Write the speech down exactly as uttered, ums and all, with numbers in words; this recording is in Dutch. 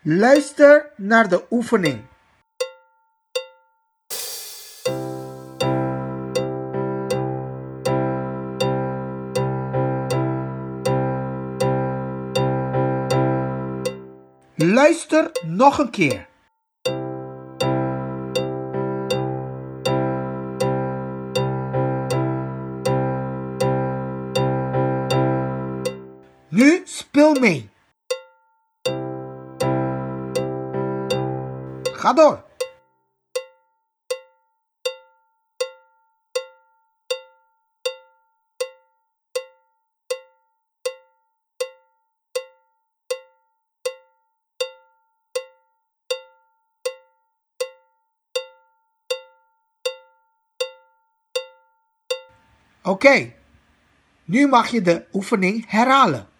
Luister naar de oefening. Luister nog een keer. Nu speel mee. Ga door. Oké, okay. Nu mag je de oefening herhalen.